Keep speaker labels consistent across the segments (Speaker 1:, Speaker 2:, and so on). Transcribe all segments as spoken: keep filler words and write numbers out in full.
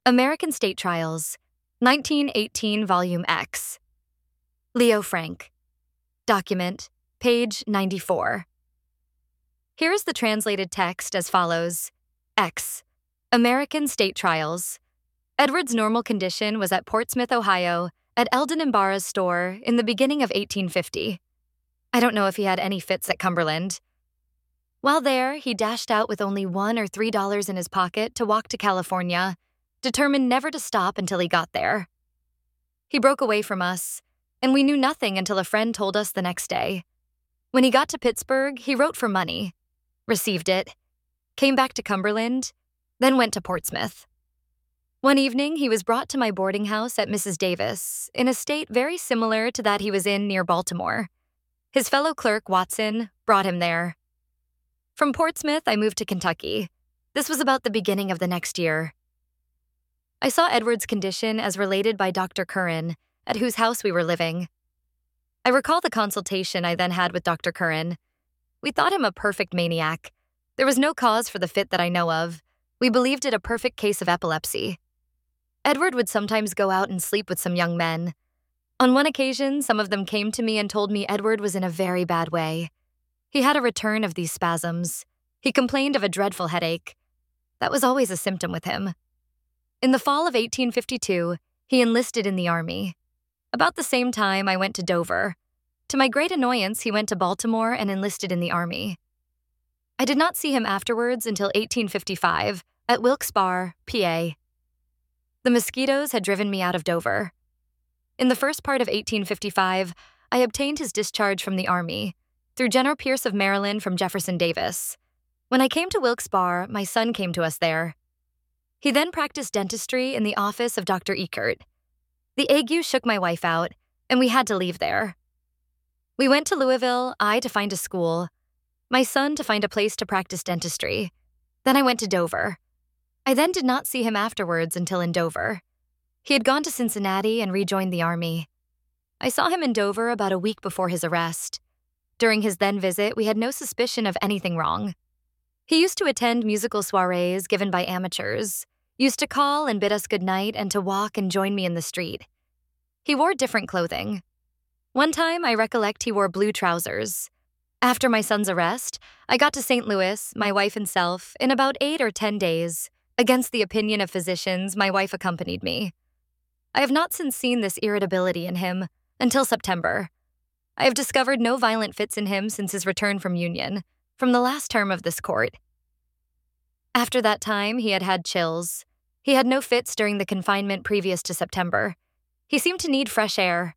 Speaker 1: American State Trials, nineteen eighteen, Volume X. Leo Frank. Document, page ninety-four. Here is the translated text as follows. X. American State Trials. Edward's normal condition was at Portsmouth, Ohio, at Eldon and Barra's store in the beginning of eighteen fifty. I don't know if he had any fits at Cumberland. While there, he dashed out with only one or three dollars in his pocket to walk to California, determined never to stop until he got there. He broke away from us, and we knew nothing until a friend told us the next day. When he got to Pittsburgh, he wrote for money, received it, came back to Cumberland, then went to Portsmouth. One evening, he was brought to my boarding house at Missus Davis, in a state very similar to that he was in near Baltimore. His fellow clerk, Watson, brought him there. From Portsmouth, I moved to Kentucky. This was about the beginning of the next year. I saw Edward's condition as related by Doctor Curran, at whose house we were living. I recall the consultation I then had with Doctor Curran. We thought him a perfect maniac. There was no cause for the fit that I know of. We believed it a perfect case of epilepsy. Edward would sometimes go out and sleep with some young men. On one occasion, some of them came to me and told me Edward was in a very bad way. He had a return of these spasms. He complained of a dreadful headache. That was always a symptom with him. In the fall of eighteen fifty-two, he enlisted in the Army. About the same time, I went to Dover. To my great annoyance, he went to Baltimore and enlisted in the Army. I did not see him afterwards until eighteen fifty-five, at Wilkes-Barre, P A. The mosquitoes had driven me out of Dover. In the first part of eighteen fifty-five, I obtained his discharge from the Army, through General Pierce of Maryland from Jefferson Davis. When I came to Wilkes-Barre, my son came to us there. He then practiced dentistry in the office of Doctor Eckert. The ague shook my wife out, and we had to leave there. We went to Louisville, I to find a school, my son to find a place to practice dentistry. Then I went to Dover. I then did not see him afterwards until in Dover. He had gone to Cincinnati and rejoined the Army. I saw him in Dover about a week before his arrest. During his then visit, we had no suspicion of anything wrong. He used to attend musical soirees given by amateurs, used to call and bid us good night and to walk and join me in the street. He wore different clothing. One time, I recollect he wore blue trousers. After my son's arrest, I got to Saint Louis, my wife and self, in about eight or ten days. Against the opinion of physicians, my wife accompanied me. I have not since seen this irritability in him, until September. I have discovered no violent fits in him since his return from Union, from the last term of this court. After that time, he had had chills. He had no fits during the confinement previous to September. He seemed to need fresh air.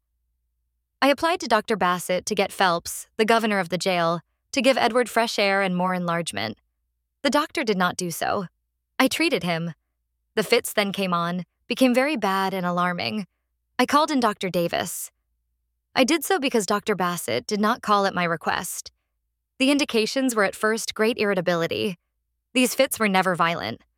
Speaker 1: I applied to Doctor Bassett to get Phelps, the governor of the jail, to give Edward fresh air and more enlargement. The doctor did not do so. I treated him. The fits then came on, became very bad and alarming. I called in Doctor Davis. I did so because Doctor Bassett did not call at my request. The indications were at first great irritability. These fits were never violent.